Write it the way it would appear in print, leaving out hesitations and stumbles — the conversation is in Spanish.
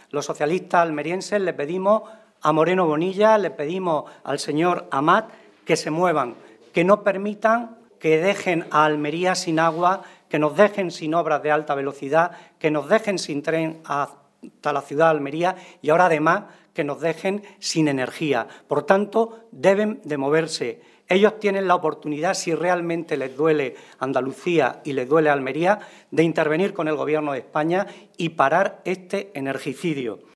Los socialistas almerienses le pedimos a Moreno Bonilla, le pedimos al señor Amat que se muevan, que no permitan que dejen a Almería sin agua, que nos dejen sin obras de alta velocidad, que nos dejen sin tren hasta la ciudad de Almería y ahora además que nos dejen sin energía. Por tanto, deben de moverse. Ellos tienen la oportunidad, si realmente les duele Andalucía y les duele Almería, de intervenir con el Gobierno de España y parar este energicidio.